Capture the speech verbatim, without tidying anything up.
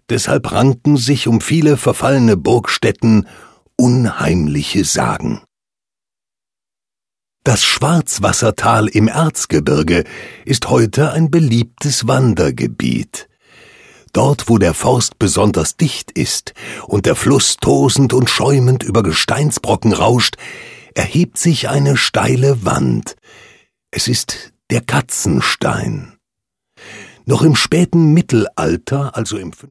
Deshalb ranken sich um viele verfallene Burgstätten unheimliche Sagen. Das Schwarzwassertal im Erzgebirge ist heute ein beliebtes Wandergebiet. Dort, wo der Forst besonders dicht ist und der Fluss tosend und schäumend über Gesteinsbrocken rauscht, erhebt sich eine steile Wand. Es ist der Katzenstein. Noch im späten Mittelalter, also im